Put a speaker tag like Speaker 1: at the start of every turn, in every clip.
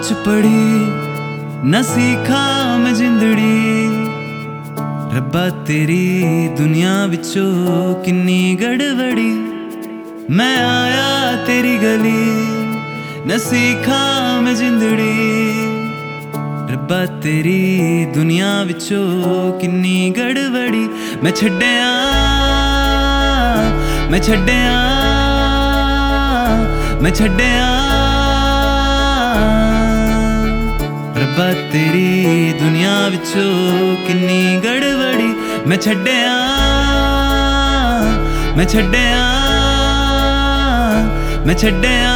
Speaker 1: विच पढ़ी न सीखा मैं जिंदड़ी। रब्बा तेरी दुनिया विचों किन्नी गड़बड़ी। मैं आया तेरी गली न सीखा मैं जिंदड़ी। रब्बा तेरी दुनिया विचों किन्नी गड़बड़ी। मैं छड्डिया मैं छड्डिया मैं छड्डिया रब्बा तेरी दुनिया विचों किन्नी गड़बड़ी। मैं छड्डिया मैं छड्डिया मैं छड्डिया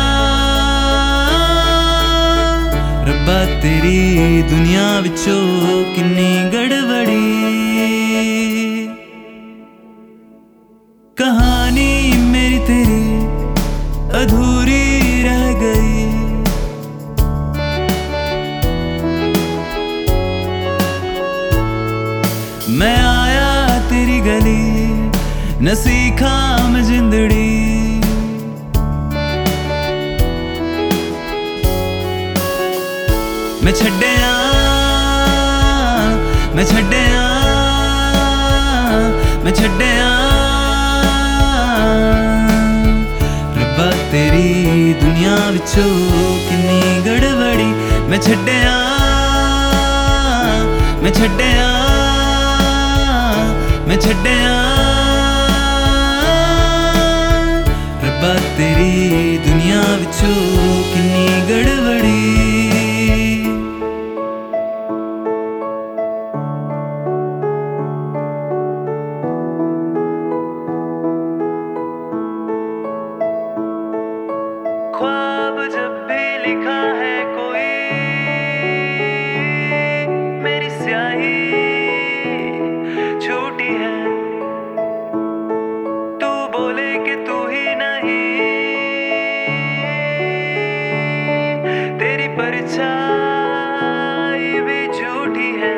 Speaker 1: रब्बा तेरी दुनिया विचों किन्नी गड़बड़ी। कहानी मेरी तेरी अधूरी रह गई। मैं आया तेरी गली न सीखा मैं जिंदड़ी। मैं छड्डिया मैं छड्डिया मैं छड्डिया रब्बा तेरी दुनिया विचों किन्नी गड़बड़ी। मैं छड्डिया मैं छड्डिया मैं छड्डिया रब्बा तेरी दुनिया विचों किन्नी गड़बड़ी। ख्वाब जब भी लिखा है कोई मेरी स्याही छूटी है। तू बोले कि तू ही नहीं तेरी परछाई भी झूठी है।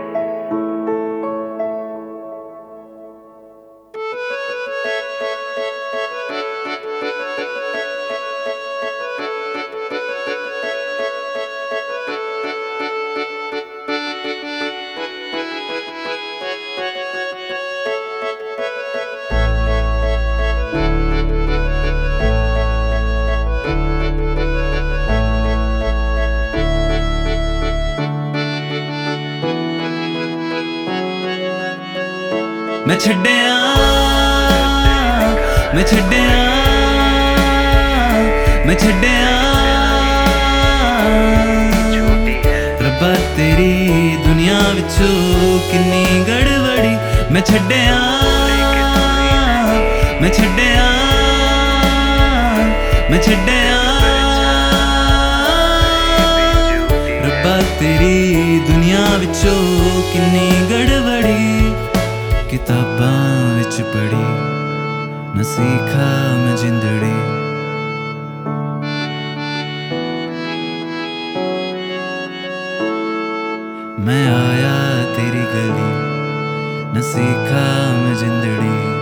Speaker 1: मैं छड्डिया मैं छड्डिया मैं छड्डिया रब्बा तेरी दुनिया विचों किन्नी गड़बड़ी। मैं छड्डिया मैं छड्डिया मैं छड्डिया रब्बा तेरी दुनिया विचों किन्नी गड़बड़ी। किताबां विच पढ़ी न सीखा मैं जिंदड़ी। मैं आया तेरी गली न सीखा मैं जिंदड़ी।